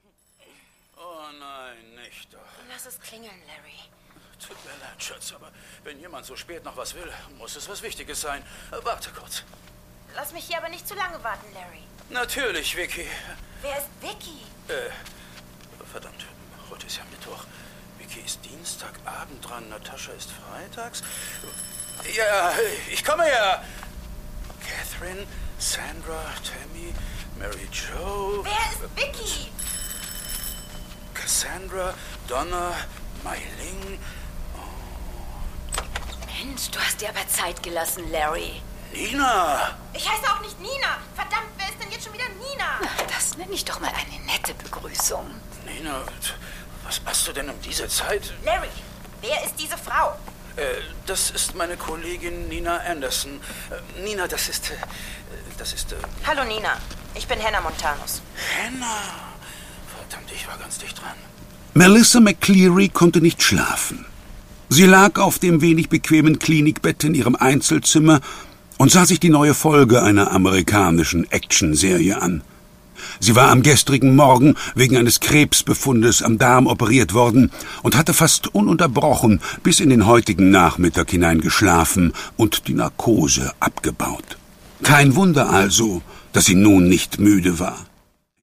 Oh nein, nicht doch. Lass es klingeln, Larry. Tut mir leid, Schatz, aber wenn jemand so spät noch was will, muss es was Wichtiges sein. Warte kurz. Lass mich hier aber nicht zu lange warten, Larry. Natürlich, Vicky. Wer ist Vicky? Verdammt, heute ist ja Mittwoch. Vicky ist Dienstagabend dran, Natascha ist freitags. Ja, ich komme ja. Catherine, Sandra, Tammy, Mary Jo. Wer ist Vicky? Cassandra, Donna, Meiling. Mensch, du hast dir aber Zeit gelassen, Larry. Nina! Ich heiße auch nicht Nina. Verdammt, wer ist denn jetzt schon wieder Nina? Na, das nenne ich doch mal eine nette Begrüßung. Nina, was machst du denn um diese Zeit? Larry, wer ist diese Frau? Das ist meine Kollegin Nina Anderson. Nina, das ist... Hallo Nina, ich bin Hannah Montanus. Hannah! Verdammt, ich war ganz dicht dran. Melissa McCleary konnte nicht schlafen. Sie lag auf dem wenig bequemen Klinikbett in ihrem Einzelzimmer und sah sich die neue Folge einer amerikanischen Actionserie an. Sie war am gestrigen Morgen wegen eines Krebsbefundes am Darm operiert worden und hatte fast ununterbrochen bis in den heutigen Nachmittag hinein geschlafen und die Narkose abgebaut. Kein Wunder also, dass sie nun nicht müde war.